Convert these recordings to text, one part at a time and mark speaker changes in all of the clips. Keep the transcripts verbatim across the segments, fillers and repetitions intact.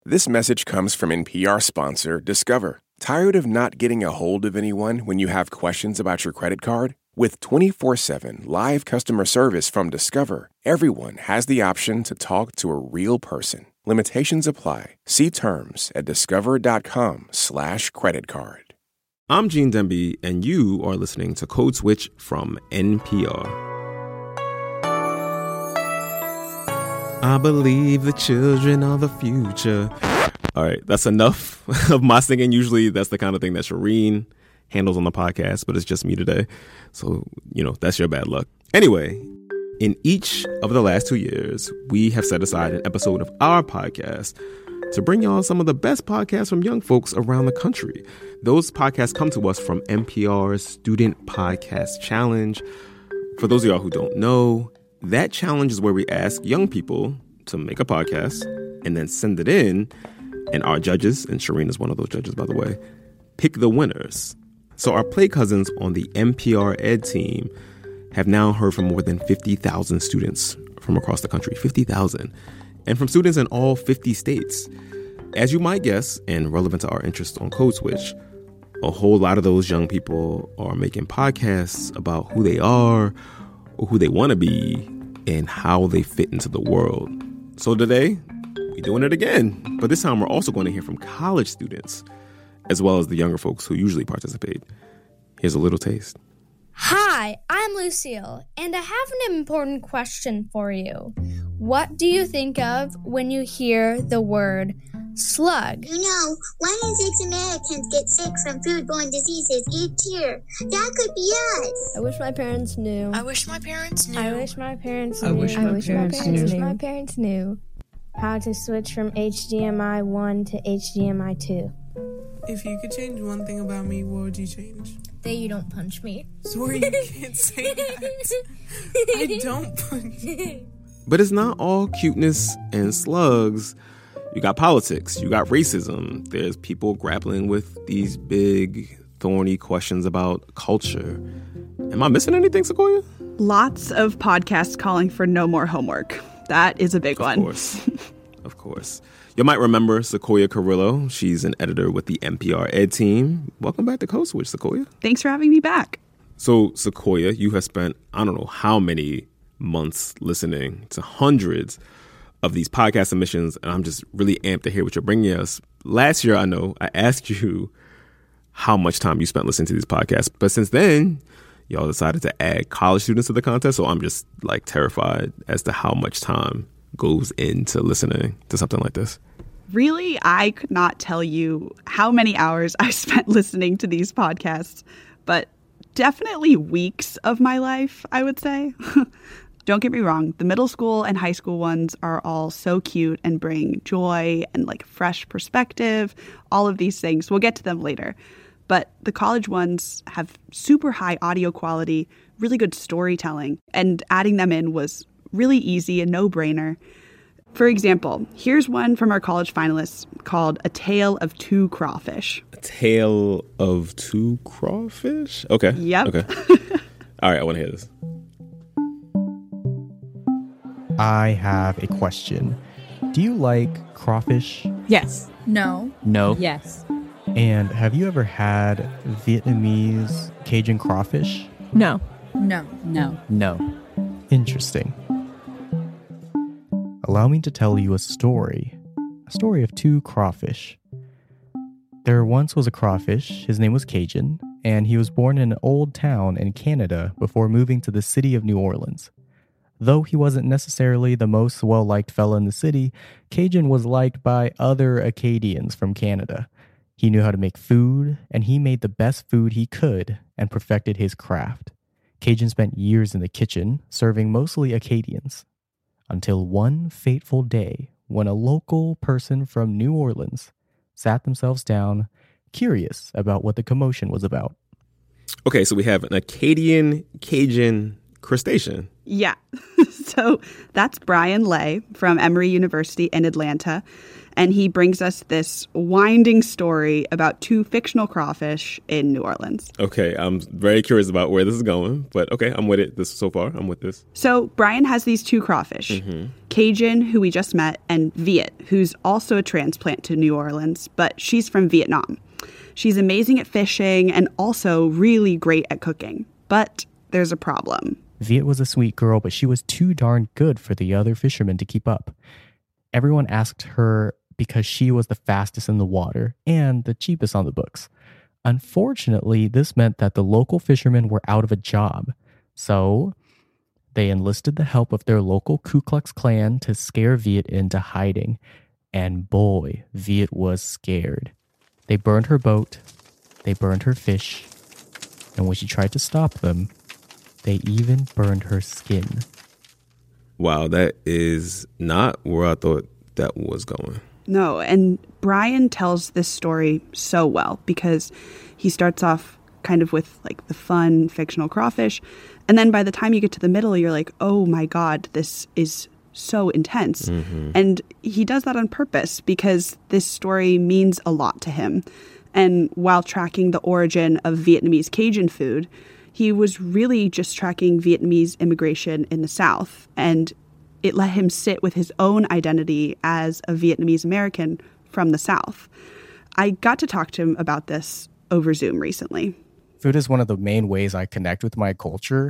Speaker 1: This message comes from N P R sponsor Discover. Tired of not getting a hold of anyone when you have questions about your credit card? With twenty-four seven live customer service from Discover, everyone has the option to talk to a real person. Limitations apply. See terms at discover.com slash credit card.
Speaker 2: I'm Gene Demby, and you are listening to Code Switch from N P R. I believe the children are the future. All right, that's enough of my singing. Usually that's the kind of thing that Shireen handles on the podcast, but it's just me today. So, you know, that's your bad luck. Anyway, in each of the last two years, we have set aside an episode of our podcast to bring y'all some of the best podcasts from young folks around the country. Those podcasts come to us from N P R's Student Podcast Challenge. For those of y'all who don't know, that challenge is where we ask young people to make a podcast and then send it in, and our judges, and Shireen is one of those judges, by the way, pick the winners. So our Play Cousins on the N P R Ed team have now heard from more than fifty thousand students from across the country, fifty thousand, and from students in all fifty states. As you might guess, and relevant to our interest on Code Switch, a whole lot of those young people are making podcasts about who they are, or who they want to be, and how they fit into the world. So today, we're doing it again. But this time, we're also going to hear from college students, as well as the younger folks who usually participate. Here's a little taste.
Speaker 3: Hi, I'm Lucille, and I have an important question for you. What do you think of when you hear the word slug?
Speaker 4: You know, one in six Americans get sick from foodborne diseases each year. That could be us.
Speaker 5: I wish my parents knew.
Speaker 6: I wish my parents knew.
Speaker 5: I wish my parents knew.
Speaker 7: I wish my, I wish parents, my parents
Speaker 5: knew. My parents knew how to switch from H D M I one to H D M I two.
Speaker 7: If you could change one thing about me, what would you change?
Speaker 3: That you don't punch me.
Speaker 7: Sorry, you can't say that. I don't punch you.
Speaker 2: But it's not all cuteness and slugs. You got politics, you got racism. There's people grappling with these big, thorny questions about culture. Am I missing anything, Sequoia?
Speaker 8: Lots of podcasts calling for no more homework. That is a big one.
Speaker 2: Of course. Of course. You might remember Sequoia Carrillo. She's an editor with the N P R Ed team. Welcome back to Code Switch, Sequoia.
Speaker 8: Thanks for having me back.
Speaker 2: So, Sequoia, you have spent, I don't know how many months listening to hundreds of these podcast submissions, and I'm just really amped to hear what you're bringing us. Last year, I know, I asked you how much time you spent listening to these podcasts, but since then, y'all decided to add college students to the contest, so I'm just, like, terrified as to how much time goes into listening to something like this.
Speaker 8: Really, I could not tell you how many hours I spent listening to these podcasts, but definitely weeks of my life, I would say. Don't get me wrong, the middle school and high school ones are all so cute and bring joy and like fresh perspective, all of these things. We'll get to them later. But the college ones have super high audio quality, really good storytelling, and adding them in was really easy, a no-brainer. For example, here's one from our college finalists called A Tale of Two Crawfish.
Speaker 2: A Tale of Two Crawfish? Okay.
Speaker 8: Yep.
Speaker 2: Okay. All right, I want to hear this.
Speaker 9: I have a question. Do you like crawfish?
Speaker 6: Yes. No.
Speaker 9: No.
Speaker 6: Yes.
Speaker 9: And have you ever had Vietnamese Cajun crawfish?
Speaker 6: No. No. No.
Speaker 9: No. Interesting. Allow me to tell you a story. A story of two crawfish. There once was a crawfish. His name was Cajun, and he was born in an old town in Canada before moving to the city of New Orleans. Though he wasn't necessarily the most well-liked fella in the city, Cajun was liked by other Acadians from Canada. He knew how to make food, and he made the best food he could and perfected his craft. Cajun spent years in the kitchen, serving mostly Acadians, until one fateful day when a local person from New Orleans sat themselves down, curious about what the commotion was about.
Speaker 2: Okay, so we have an Acadian Cajun crustacean.
Speaker 8: Yeah. So that's Brian Lay from Emory University in Atlanta. And he brings us this winding story about two fictional crawfish in New Orleans.
Speaker 2: Okay, I'm very curious about where this is going, but okay, I'm with it this so far. I'm with this.
Speaker 8: So Brian has these two crawfish.
Speaker 2: Mm-hmm.
Speaker 8: Cajun, who we just met, and Viet, who's also a transplant to New Orleans, but she's from Vietnam. She's amazing at fishing and also really great at cooking. But there's a problem.
Speaker 9: Viet was a sweet girl, but she was too darn good for the other fishermen to keep up. Everyone asked her because she was the fastest in the water and the cheapest on the books. Unfortunately, this meant that the local fishermen were out of a job. So they enlisted the help of their local Ku Klux Klan to scare Viet into hiding. And boy, Viet was scared. They burned her boat, they burned her fish, and when she tried to stop them, they even burned her skin.
Speaker 2: Wow, that is not where I thought that was going.
Speaker 8: No, and Brian tells this story so well because he starts off kind of with like the fun fictional crawfish. And then by the time you get to the middle, you're like, oh my God, this is so intense. Mm-hmm. And he does that on purpose because this story means a lot to him. And while tracking the origin of Vietnamese Cajun food, he was really just tracking Vietnamese immigration in the South. And it let him sit with his own identity as a Vietnamese American from the South. I got to talk to him about this over Zoom recently.
Speaker 9: Food is one of the main ways I connect with my culture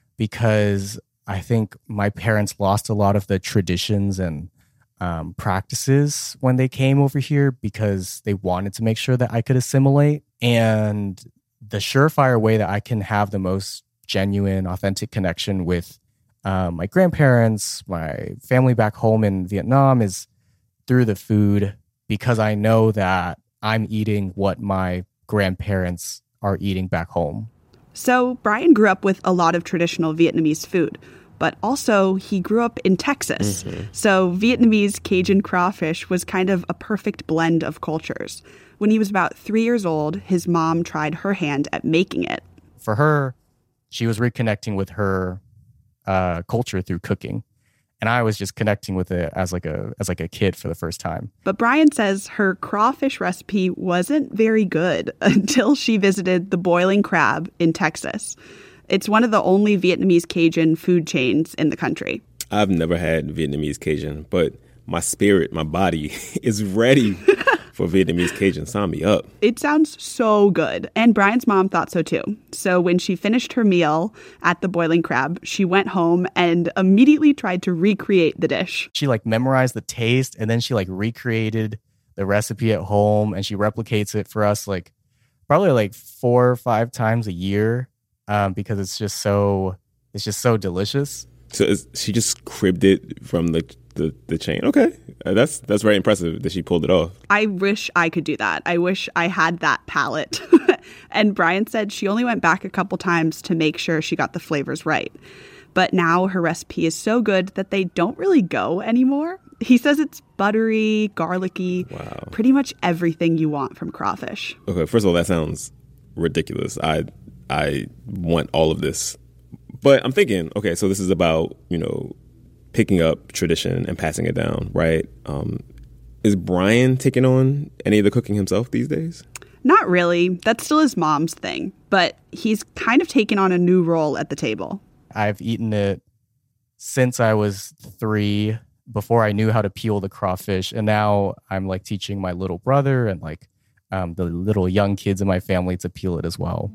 Speaker 9: because I think my parents lost a lot of the traditions and um, practices when they came over here because they wanted to make sure that I could assimilate. And the surefire way that I can have the most genuine, authentic connection with Um, my grandparents, my family back home in Vietnam is through the food because I know that I'm eating what my grandparents are eating back home.
Speaker 8: So Brian grew up with a lot of traditional Vietnamese food, but also he grew up in Texas. Mm-hmm. So Vietnamese Cajun crawfish was kind of a perfect blend of cultures. When he was about three years old, his mom tried her hand at making it.
Speaker 9: For her, she was reconnecting with her Uh, culture through cooking, and I was just connecting with it as like a as like a kid for the first time.
Speaker 8: But Brian says her crawfish recipe wasn't very good until she visited the Boiling Crab in Texas. It's one of the only Vietnamese Cajun food chains in the country.
Speaker 2: I've never had Vietnamese Cajun, but my spirit, my body is ready for Vietnamese Cajun. Sign me up.
Speaker 8: It sounds so good. And Brian's mom thought so too. So when she finished her meal at the Boiling Crab, she went home and immediately tried to recreate the dish.
Speaker 9: She like memorized the taste and then she like recreated the recipe at home and she replicates it for us like probably like four or five times a year um, because it's just so it's just so delicious.
Speaker 2: So is, she just cribbed it from the The, the chain. Okay. Uh, that's that's very impressive that she pulled it off.
Speaker 8: I wish I could do that. I wish I had that palate. And Brian said she only went back a couple times to make sure she got the flavors right. But now her recipe is so good that they don't really go anymore. He says it's buttery, garlicky,
Speaker 2: wow.
Speaker 8: Pretty much everything you want from crawfish.
Speaker 2: Okay, first of all, that sounds ridiculous. I I want all of this. But I'm thinking, okay, so this is about, you know, picking up tradition and passing it down, right? Um, is Brian taking on any of the cooking himself these days?
Speaker 8: Not really. That's still his mom's thing. But he's kind of taken on a new role at the table.
Speaker 9: I've eaten it since I was three, before I knew how to peel the crawfish. And now I'm like teaching my little brother and like um, the little young kids in my family to peel it as well.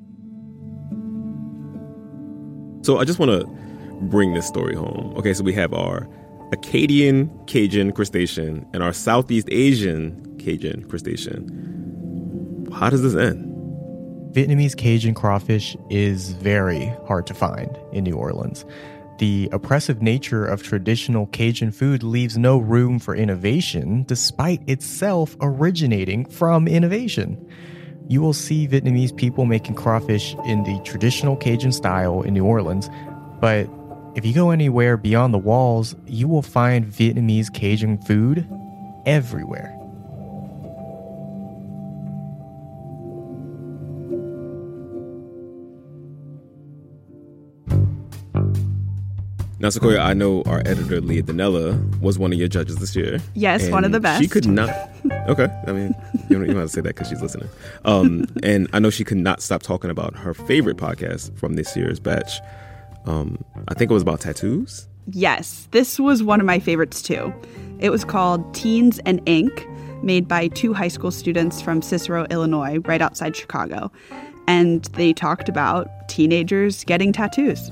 Speaker 2: So I just want to bring this story home. Okay, so we have our Acadian Cajun crustacean and our Southeast Asian Cajun crustacean. How does this end?
Speaker 9: Vietnamese Cajun crawfish is very hard to find in New Orleans. The oppressive nature of traditional Cajun food leaves no room for innovation, despite itself originating from innovation. You will see Vietnamese people making crawfish in the traditional Cajun style in New Orleans, but if you go anywhere beyond the walls, you will find Vietnamese Cajun food everywhere.
Speaker 2: Now, Sequoia, I know our editor, Leah Donnella, was one of your judges this year.
Speaker 8: Yes, one of the best.
Speaker 2: She could not... Okay, I mean, you don't, you don't have to say that because she's listening. Um, and I know she could not stop talking about her favorite podcast from this year's batch. Um, I think it was about tattoos.
Speaker 8: Yes, this was one of my favorites too. It was called Teens and Ink, made by two high school students from Cicero, Illinois, right outside Chicago. And they talked about teenagers getting tattoos.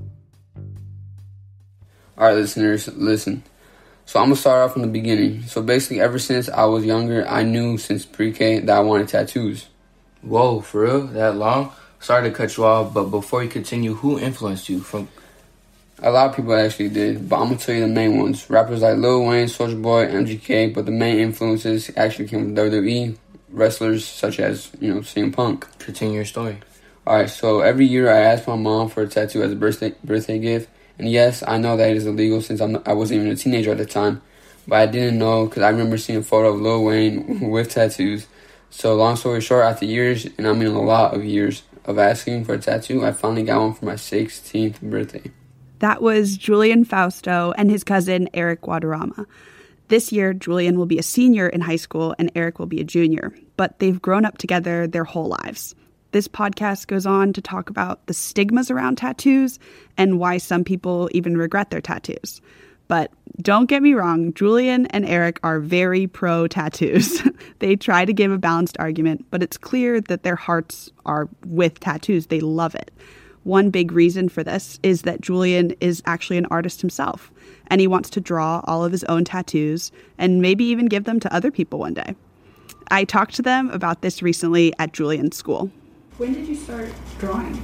Speaker 10: All right, listeners, listen. So I'm going to start off from the beginning. So basically, ever since I was younger, I knew since pre-K that I wanted tattoos.
Speaker 11: Whoa, for real? That long? Sorry to cut you off, but before you continue, who influenced you? From
Speaker 10: A lot of people actually did, but I'm going to tell you the main ones. Rappers like Lil Wayne, Soulja Boy, M G K, but the main influences actually came from W W E, wrestlers such as, you know, C M Punk.
Speaker 11: Continue your story.
Speaker 10: All right, so every year I asked my mom for a tattoo as a birthday birthday gift. And yes, I know that it is illegal since I'm, I wasn't even a teenager at the time. But I didn't know because I remember seeing a photo of Lil Wayne with tattoos. So long story short, after years, and I mean a lot of years of asking for a tattoo, I finally got one for my sixteenth birthday.
Speaker 8: That was Julian Fausto and his cousin Eric Guadarrama. This year, Julian will be a senior in high school and Eric will be a junior. But they've grown up together their whole lives. This podcast goes on to talk about the stigmas around tattoos and why some people even regret their tattoos. But don't get me wrong, Julian and Eric are very pro tattoos. They try to give a balanced argument, but it's clear that their hearts are with tattoos. They love it. One big reason for this is that Julian is actually an artist himself, and he wants to draw all of his own tattoos and maybe even give them to other people one day. I talked to them about this recently at Julian's school. When did you start drawing?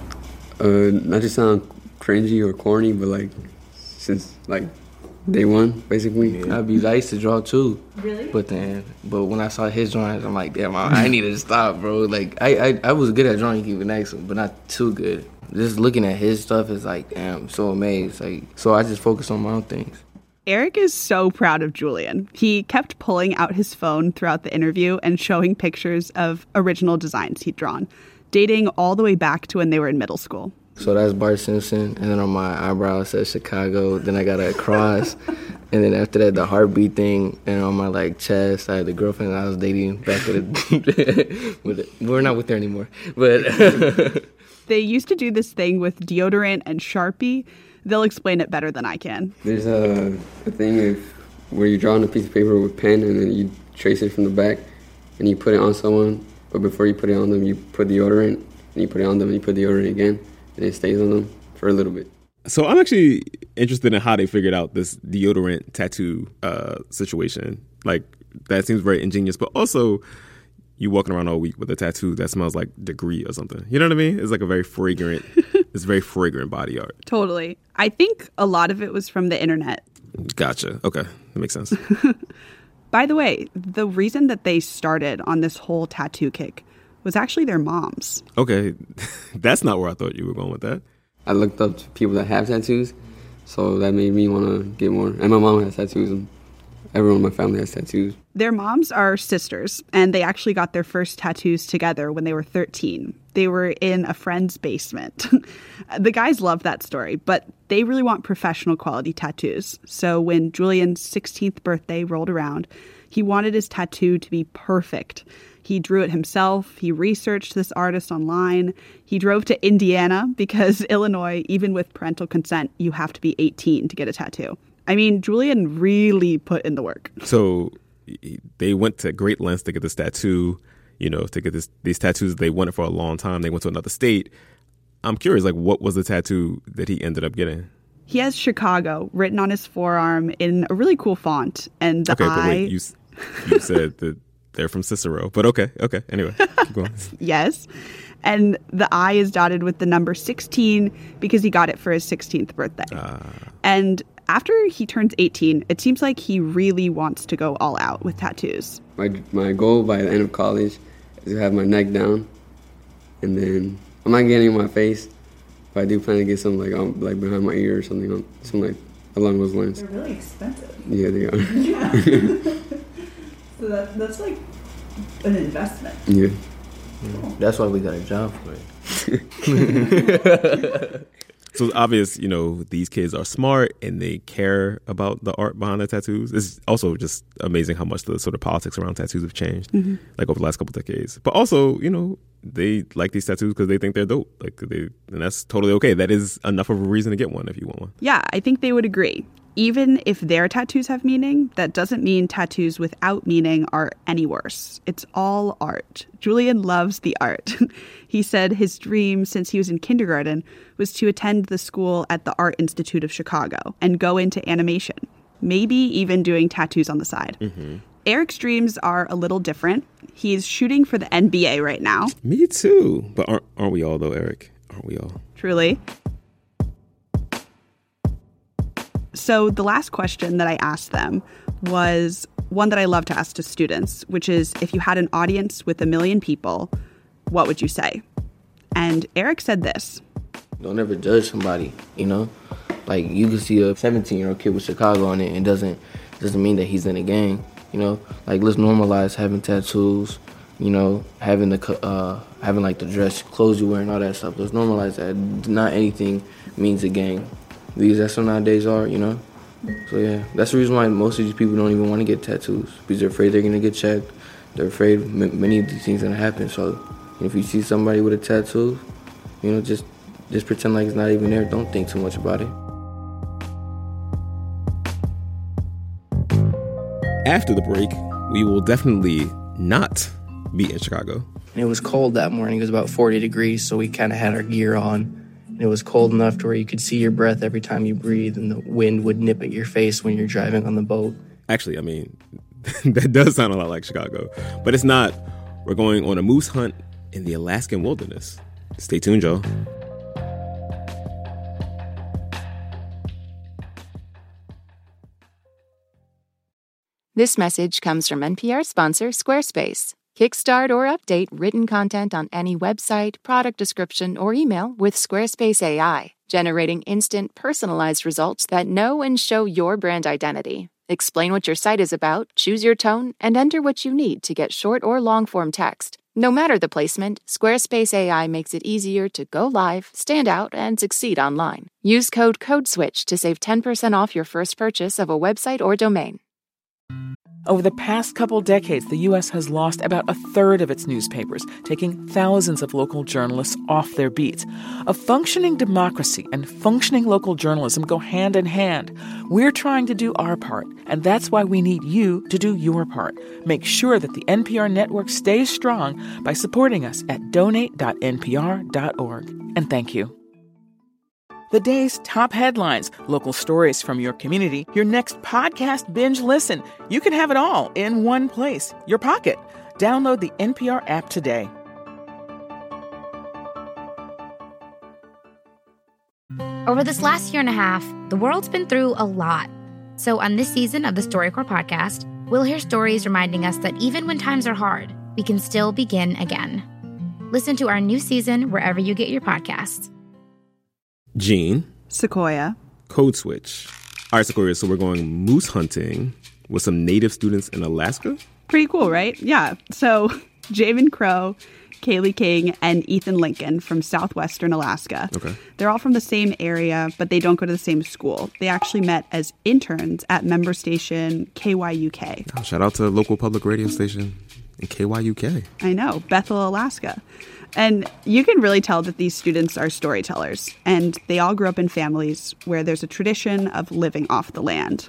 Speaker 10: Uh, not to sound cringy or corny, but like since like day one, basically.
Speaker 11: Yeah, I, be, I used to draw too.
Speaker 8: Really?
Speaker 11: But then, but when I saw his drawings, I'm like, damn, I, I need to stop, bro. Like, I, I, I was good at drawing even nice, but not too good. Just looking at his stuff is like, damn, I'm so amazed. Like, so I just focus on my own things.
Speaker 8: Eric is so proud of Julian. He kept pulling out his phone throughout the interview and showing pictures of original designs he'd drawn, dating all the way back to when they were in middle school.
Speaker 11: So that's Bart Simpson, and then on my eyebrow it says Chicago. Then I got a cross, and then after that the heartbeat thing, and on my like chest I had the girlfriend I was dating back at the. With we're not with her anymore, but.
Speaker 8: They used to do this thing with deodorant and Sharpie. They'll explain it better than I can.
Speaker 10: There's a, a thing of where you draw on a piece of paper with a pen and then you trace it from the back and you put it on someone. But before you put it on them, you put deodorant and you put it on them and you put deodorant again and it stays on them for a little bit.
Speaker 2: So I'm actually interested in how they figured out this deodorant tattoo uh, situation. Like, that seems very ingenious, but also you walking around all week with a tattoo that smells like Degree or something. You know what I mean? It's like a very fragrant, it's very fragrant body art.
Speaker 8: Totally. I think a lot of it was from the internet.
Speaker 2: Gotcha. Okay. That makes sense.
Speaker 8: By the way, the reason that they started on this whole tattoo kick was actually their moms.
Speaker 2: Okay. That's not where I thought you were going with that.
Speaker 10: I looked up to people that have tattoos, so that made me want to get more. And my mom has tattoos, and everyone in my family has tattoos.
Speaker 8: Their moms are sisters, and they actually got their first tattoos together when they were thirteen. They were in a friend's basement. The guys love that story, but they really want professional quality tattoos. So when Julian's sixteenth birthday rolled around, he wanted his tattoo to be perfect. He drew it himself. He researched this artist online. He drove to Indiana because Illinois, even with parental consent, you have to be eighteen to get a tattoo. I mean, Julian really put in the work.
Speaker 2: So they went to great lengths to get this tattoo, you know, to get this, these tattoos they wanted for a long time. They went to another state. I'm curious, like, what was the tattoo that he ended up getting?
Speaker 8: He has Chicago written on his forearm in a really cool font. And the
Speaker 2: okay,
Speaker 8: eye...
Speaker 2: but wait, you, you said that they're from Cicero. But okay, okay, anyway, keep going.
Speaker 8: Yes. And the eye is dotted with the number sixteen because he got it for his sixteenth birthday. Uh. And after he turns eighteen, it seems like he really wants to go all out with tattoos.
Speaker 10: My my goal by the end of college is to have my neck down, and then I'm not getting in my face, but I do plan to get something like um, like behind my ear or something, something like along those lines.
Speaker 8: They're really expensive.
Speaker 10: Yeah, they are.
Speaker 8: Yeah. So that, that's like an investment.
Speaker 10: Yeah.
Speaker 11: Cool. That's why we got a job for it.
Speaker 2: So it's obvious, you know, these kids are smart and they care about the art behind the tattoos. It's also just amazing how much the sort of politics around tattoos have changed, mm-hmm. like over the last couple of decades. But also, you know, they like these tattoos because they think they're dope. Like they, and that's totally okay. That is enough of a reason to get one if you want one.
Speaker 8: Yeah, I think they would agree. Even if their tattoos have meaning, that doesn't mean tattoos without meaning are any worse. It's all art. Julian loves the art. He said his dream since he was in kindergarten was to attend the school at the Art Institute of Chicago and go into animation, maybe even doing tattoos on the side. Mm-hmm. Eric's dreams are a little different. He's shooting for the N B A right now.
Speaker 2: Me too. But aren't, aren't we all, though, Eric? Aren't we all?
Speaker 8: Truly. So the last question that I asked them was one that I love to ask to students, which is, if you had an audience with a million people, what would you say? And Eric said this.
Speaker 11: Don't ever judge somebody, you know? Like, you can see a seventeen-year-old kid with Chicago on it and doesn't doesn't mean that he's in a gang, you know? Like, let's normalize having tattoos, you know, having the uh, having like the dress, clothes you wear and all that stuff. Let's normalize that. Not anything means a gang. These that's what nowadays are, you know? So, yeah, that's the reason why most of these people don't even want to get tattoos, because they're afraid they're going to get checked. They're afraid m- many of these things are going to happen. So if you see somebody with a tattoo, you know, just just pretend like it's not even there. Don't think too much about it.
Speaker 2: After the break, we will definitely not be in Chicago.
Speaker 12: It was cold that morning. It was about forty degrees, so we kind of had our gear on. It was cold enough to where you could see your breath every time you breathe, and the wind would nip at your face when you're driving on the boat.
Speaker 2: Actually, I mean, that does sound a lot like Chicago. But it's not. We're going on a moose hunt in the Alaskan wilderness. Stay tuned, y'all.
Speaker 13: This message comes from N P R sponsor Squarespace. Kickstart or update written content on any website, product description, or email with Squarespace A I, generating instant, personalized results that know and show your brand identity. Explain what your site is about, choose your tone, and enter what you need to get short or long-form text. No matter the placement, Squarespace A I makes it easier to go live, stand out, and succeed online. Use code CODESWITCH to save ten percent off your first purchase of a website or domain.
Speaker 14: Over the past couple decades, the U S has lost about a third of its newspapers, taking thousands of local journalists off their beats. A functioning democracy and functioning local journalism go hand in hand. We're trying to do our part, and that's why we need you to do your part. Make sure that the N P R network stays strong by supporting us at donate dot n p r dot org. And thank you. The day's top headlines, local stories from your community, your next podcast binge listen. You can have it all in one place, your pocket. Download the N P R app today.
Speaker 15: Over this last year and a half, the world's been through a lot. So on this season of the StoryCorps podcast, we'll hear stories reminding us that even when times are hard, we can still begin again. Listen to our new season wherever you get your podcasts.
Speaker 2: Gene.
Speaker 8: Sequoia.
Speaker 2: Code Switch. All right, Sequoia, so we're going moose hunting with some native students in Alaska?
Speaker 8: Pretty cool, right? Yeah. So Jamin Crow, Kaylee King, and Ethan Lincoln from southwestern Alaska.
Speaker 2: Okay.
Speaker 8: They're all from the same area, but they don't go to the same school. They actually met as interns at member station K Y U K.
Speaker 2: Oh, shout out to local public radio station in K Y U K.
Speaker 8: I know, Bethel, Alaska. And you can really tell that these students are storytellers, and they all grew up in families where there's a tradition of living off the land.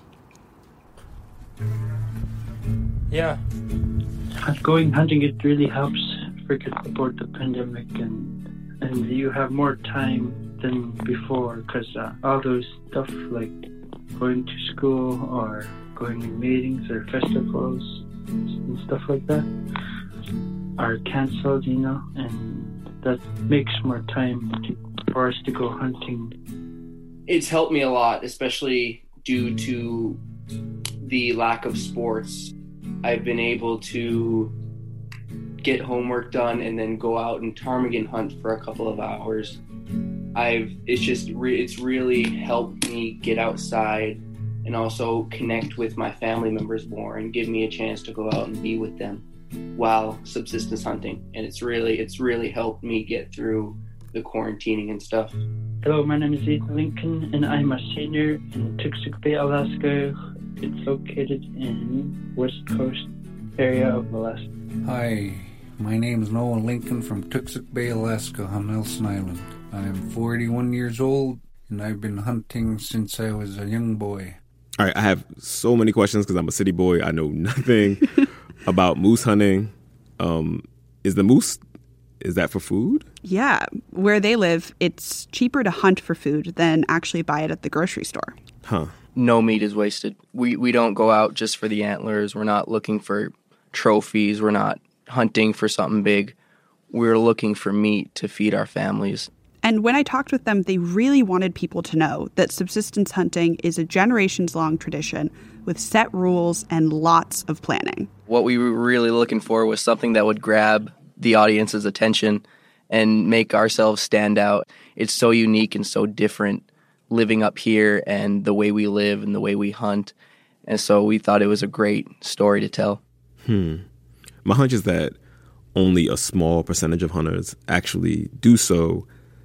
Speaker 16: Yeah. Going hunting, it really helps forget about the pandemic, and and you have more time than before, because uh, all those stuff like going to school or going to meetings or festivals and stuff like that are canceled, you know, and that makes more time to, for us to go hunting.
Speaker 12: It's helped me a lot, especially due to the lack of sports. I've been able to get homework done and then go out and ptarmigan hunt for a couple of hours. I've it's just re- it's really helped me get outside and also connect with my family members more and give me a chance to go out and be with them while subsistence hunting. And it's really it's really helped me get through the quarantining and stuff.
Speaker 16: Hello, my name is Ethan Lincoln, and I'm a senior in Toksook Bay, Alaska. It's located in West Coast area of Alaska.
Speaker 17: Hi, my name is Noah Lincoln from Toksook Bay, Alaska on Nelson Island. I'm forty-one years old, and I've been hunting since I was a young boy.
Speaker 2: All right, I have so many questions because I'm a city boy. I know nothing about moose hunting. Um, is the moose, is that for food?
Speaker 8: Yeah, where they live, it's cheaper to hunt for food than actually buy it at the grocery store.
Speaker 2: Huh.
Speaker 11: No meat is wasted. We we don't go out just for the antlers. We're not looking for trophies. We're not hunting for something big. We're looking for meat to feed our families.
Speaker 8: And when I talked with them, they really wanted people to know that subsistence hunting is a generations-long tradition with set rules and lots of planning.
Speaker 11: What we were really looking for was something that would grab the audience's attention and make ourselves stand out. It's so unique and so different living up here and the way we live and the way we hunt. And so we thought it was a great story to tell.
Speaker 2: Hmm. My hunch is that only a small percentage of hunters actually do so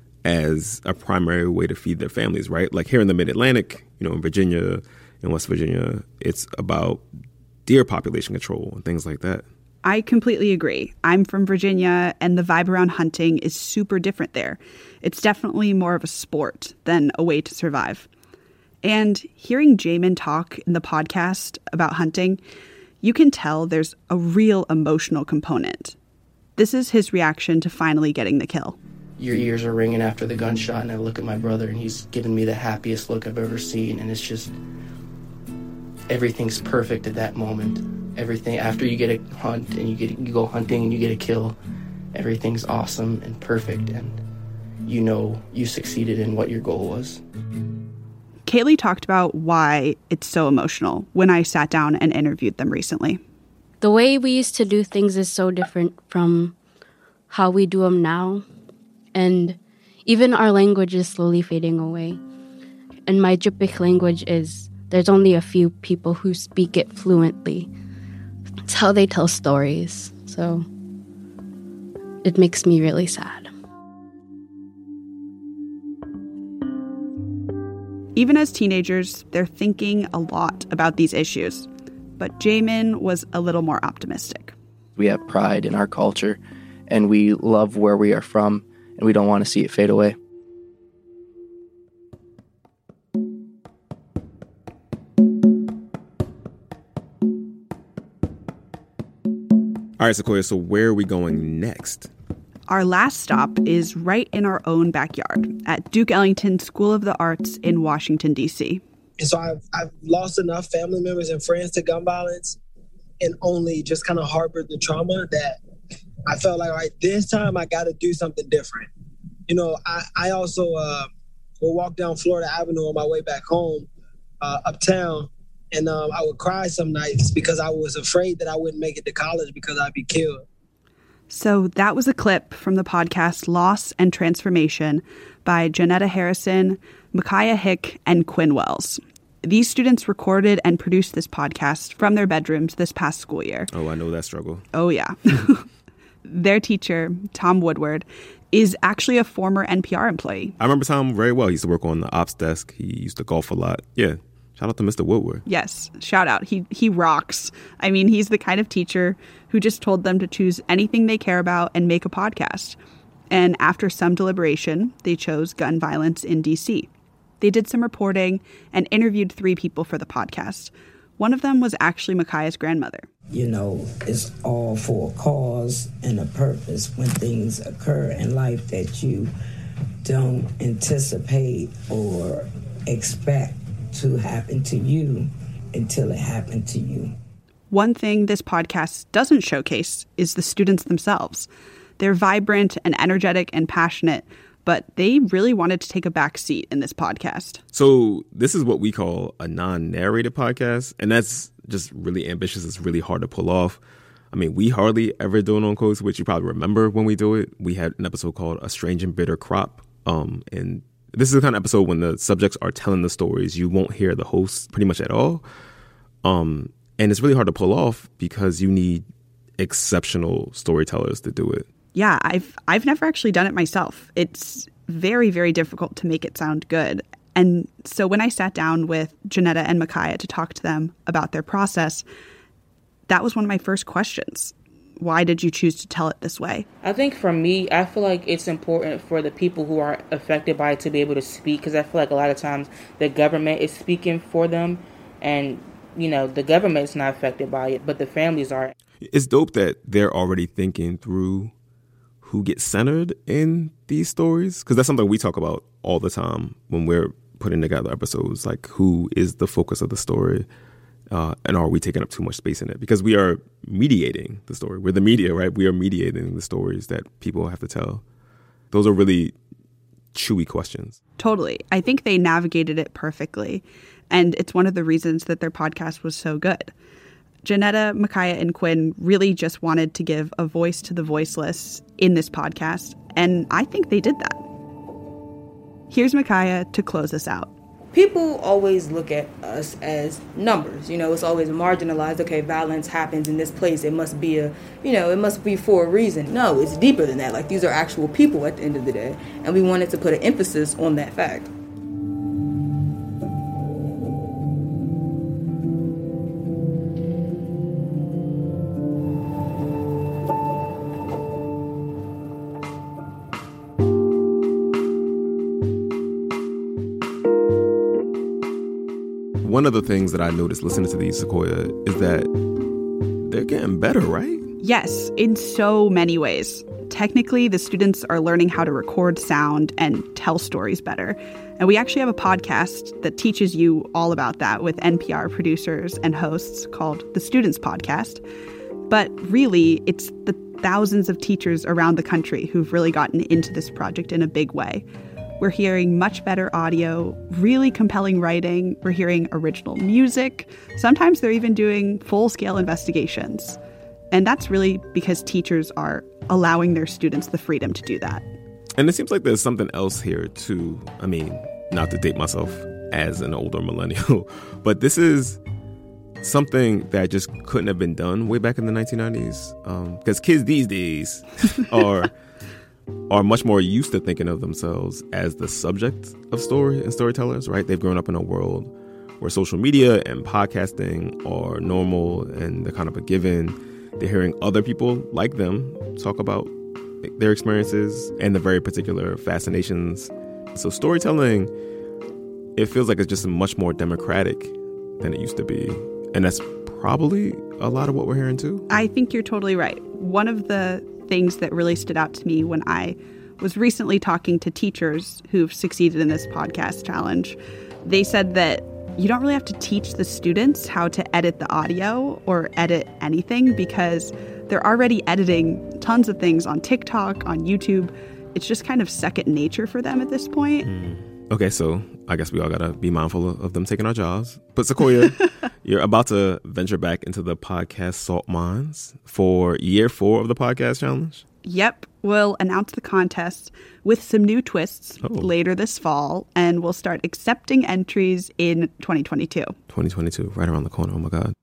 Speaker 2: as a primary way to feed their families, right? Like here in the Mid-Atlantic, you know, in Virginia, in West Virginia, it's about deer population control and things like that.
Speaker 8: I completely agree. I'm from Virginia, and the vibe around hunting is super different there. It's definitely more of a sport than a way to survive. And hearing Jamin talk in the podcast about hunting, you can tell there's a real emotional component. This is his reaction to finally getting the kill.
Speaker 11: Your ears are ringing after the gunshot, and I look at my brother, and he's giving me the happiest look I've ever seen, and it's just, everything's perfect at that moment. Everything, after you get a hunt, and you get you go hunting, and you get a kill, everything's awesome and perfect, and you know you succeeded in what your goal was.
Speaker 8: Kaylee talked about why it's so emotional when I sat down and interviewed them recently.
Speaker 18: The way we used to do things is so different from how we do them now. And even our language is slowly fading away. And my Yupik language is, there's only a few people who speak it fluently. It's how they tell stories. So it makes me really sad.
Speaker 8: Even as teenagers, they're thinking a lot about these issues. But Jamin was a little more optimistic.
Speaker 11: We have pride in our culture, and we love where we are from, and we don't want to see it fade away.
Speaker 2: All right, Sequoia, so where are we going next?
Speaker 8: Our last stop is right in our own backyard at Duke Ellington School of the Arts in Washington, D C.
Speaker 19: And so I've, I've lost enough family members and friends to gun violence and only just kind of harbored the trauma that I felt like, all right, this time I got to do something different. You know, I, I also uh, will walk down Florida Avenue on my way back home, uh, uptown, and um, I would cry some nights because I was afraid that I wouldn't make it to college because I'd be killed.
Speaker 8: So that was a clip from the podcast Loss and Transformation by Jonetta Harrison, Micaiah Hick, and Quinn Wells. These students recorded and produced this podcast from their bedrooms this past school year.
Speaker 2: Oh, I know that struggle.
Speaker 8: Oh, yeah. Their teacher, Tom Woodward, is actually a former N P R employee.
Speaker 2: I remember Tom very well. He used to work on the ops desk. He used to golf a lot. Yeah. Shout out to Mister Woodward.
Speaker 8: Yes, shout out. He he rocks. I mean, he's the kind of teacher who just told them to choose anything they care about and make a podcast. And after some deliberation, they chose gun violence in D C. They did some reporting and interviewed three people for the podcast. One of them was actually Micaiah's grandmother.
Speaker 20: You know, it's all for a cause and a purpose when things occur in life that you don't anticipate or expect to happen to you until it happened to you.
Speaker 8: One thing this podcast doesn't showcase is the students themselves. They're vibrant and energetic and passionate, but they really wanted to take a back seat in this podcast.
Speaker 2: So this is what we call a non-narrated podcast, and that's just really ambitious. It's really hard to pull off. I mean, we hardly ever do it on Code Switch. You probably remember when we do it. We had an episode called A Strange and Bitter Crop, um, and this is the kind of episode when the subjects are telling the stories. You won't hear the hosts pretty much at all. Um, and it's really hard to pull off because you need exceptional storytellers to do it.
Speaker 8: Yeah, I've I've never actually done it myself. It's very, very difficult to make it sound good. And so when I sat down with Janetta and Micaiah to talk to them about their process, that was one of my first questions. Why did you choose to tell it this way?
Speaker 21: I think for me, I feel like it's important for the people who are affected by it to be able to speak, because I feel like a lot of times the government is speaking for them, and, you know, the government's not affected by it, but the families are.
Speaker 2: It's dope that they're already thinking through who gets centered in these stories, because that's something we talk about all the time when we're putting together episodes, like who is the focus of the story. Uh, and are we taking up too much space in it? Because we are mediating the story. We're the media, right? We are mediating the stories that people have to tell. Those are really chewy questions.
Speaker 8: Totally. I think they navigated it perfectly. And it's one of the reasons that their podcast was so good. Janetta, Micaiah, and Quinn really just wanted to give a voice to the voiceless in this podcast. And I think they did that. Here's Micaiah to close us out.
Speaker 22: People always look at us as numbers. You know, it's always marginalized. Okay, violence happens in this place. It must be a, you know, it must be for a reason. No, it's deeper than that. Like, these are actual people at the end of the day. And we wanted to put an emphasis on that fact.
Speaker 2: One of the things that I noticed listening to these, Sequoia, is that they're getting better, right?
Speaker 8: Yes, in so many ways. Technically, the students are learning how to record sound and tell stories better. And we actually have a podcast that teaches you all about that with N P R producers and hosts called The Students Podcast. But really, it's the thousands of teachers around the country who've really gotten into this project in a big way. We're hearing much better audio, really compelling writing. We're hearing original music. Sometimes they're even doing full-scale investigations. And that's really because teachers are allowing their students the freedom to do that.
Speaker 2: And it seems like there's something else here, too. I mean, not to date myself as an older millennial, but this is something that just couldn't have been done way back in the nineteen nineties. Because um, kids these days are... are much more used to thinking of themselves as the subject of story and storytellers, right? They've grown up in a world where social media and podcasting are normal and they're kind of a given. They're hearing other people like them talk about their experiences and the very particular fascinations. So storytelling, it feels like it's just much more democratic than it used to be. And that's probably a lot of what we're hearing too.
Speaker 8: I think you're totally right. One of the things that really stood out to me when I was recently talking to teachers who've succeeded in this podcast challenge, they said that you don't really have to teach the students how to edit the audio or edit anything because they're already editing tons of things on TikTok, on YouTube. It's just kind of second nature for them at this point.
Speaker 2: Mm. Okay, so I guess we all gotta be mindful of them taking our jobs. But Sequoia, you're about to venture back into the podcast salt mines for year four of the podcast challenge?
Speaker 8: Yep. We'll announce the contest with some new twists
Speaker 2: oh.
Speaker 8: later this fall, and we'll start accepting entries in twenty twenty-two.
Speaker 2: twenty twenty-two, right around the corner. Oh, my God.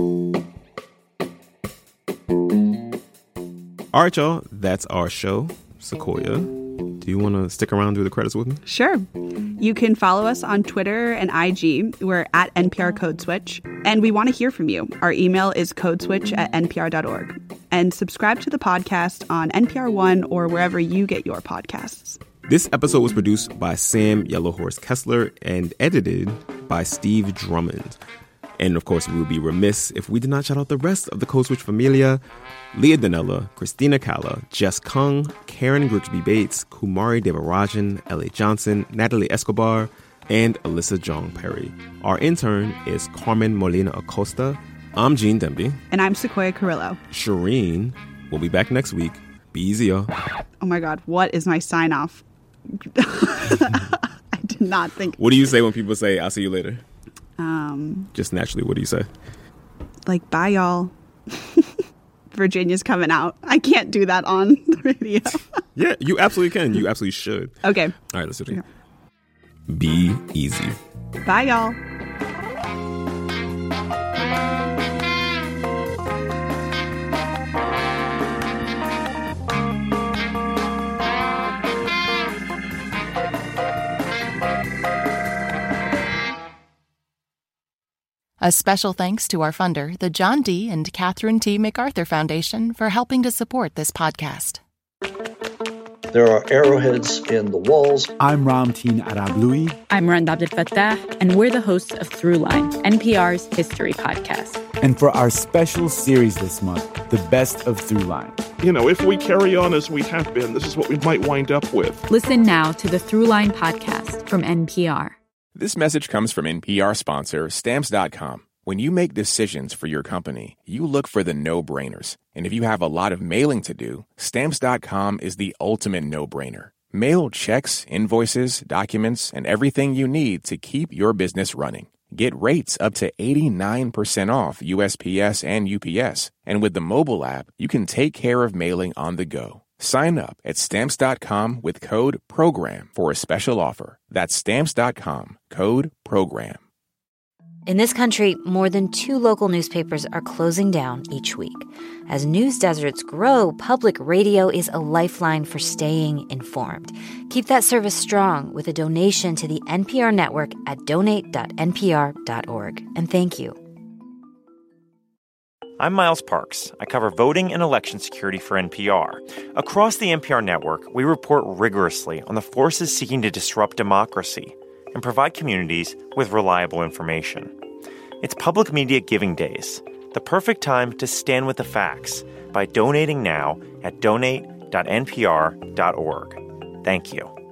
Speaker 2: All right, y'all. That's our show. Sequoia, do you want to stick around and do the credits with me?
Speaker 8: Sure. You can follow us on Twitter and I G. We're at N P R Code Switch. And we want to hear from you. Our email is codeswitch at N P R dot org. And subscribe to the podcast on N P R One or wherever you get your podcasts.
Speaker 2: This episode was produced by Sam Yellowhorse Kessler and edited by Steve Drummond. And of course, we would be remiss if we did not shout out the rest of the Code Switch familia: Leah Danella, Christina Kalla, Jess Kung, Karen Grigsby Bates, Kumari Devarajan, L A Johnson, Natalie Escobar, and Alyssa Jong Perry. Our intern is Carmen Molina Acosta. I'm Gene Demby.
Speaker 8: And I'm Sequoia Carrillo.
Speaker 2: Shireen will be back next week. Be easy, y'all.
Speaker 8: Oh my God, what is my sign off? I did not think.
Speaker 2: What do you say when people say, I'll see you later?
Speaker 8: Um,
Speaker 2: Just naturally, what do you say?
Speaker 8: Like, bye, y'all. Virginia's coming out. I can't do that on the radio.
Speaker 2: Yeah, you absolutely can. You absolutely should.
Speaker 8: Okay.
Speaker 2: All right, let's do it again. Be easy.
Speaker 8: Bye, y'all.
Speaker 1: A special thanks to our funder, the John D. and Catherine T. MacArthur Foundation, for helping to support this podcast.
Speaker 4: There are arrowheads in the walls.
Speaker 23: I'm Ramteen Arablouei.
Speaker 24: I'm Rand Abdel Fattah, and we're the hosts of Throughline, N P R's history podcast.
Speaker 23: And for our special series this month, The Best of Throughline.
Speaker 25: You know, if we carry on as we have been, this is what we might wind up with.
Speaker 24: Listen now to the Throughline podcast from N P R.
Speaker 26: This message comes from N P R sponsor Stamps dot com. When you make decisions for your company, you look for the no-brainers. And if you have a lot of mailing to do, Stamps dot com is the ultimate no-brainer. Mail checks, invoices, documents, and everything you need to keep your business running. Get rates up to eighty-nine percent off U S P S and U P S. And with the mobile app, you can take care of mailing on the go. Sign up at Stamps dot com with code PROGRAM for a special offer. That's Stamps dot com, code PROGRAM.
Speaker 27: In this country, more than two local newspapers are closing down each week. As news deserts grow, public radio is a lifeline for staying informed. Keep that service strong with a donation to the N P R network at donate dot n p r dot org. And thank you.
Speaker 28: I'm Miles Parks. I cover voting and election security for N P R. Across the N P R network, we report rigorously on the forces seeking to disrupt democracy and provide communities with reliable information. It's Public Media Giving Days, the perfect time to stand with the facts by donating now at donate dot n p r dot org. Thank you.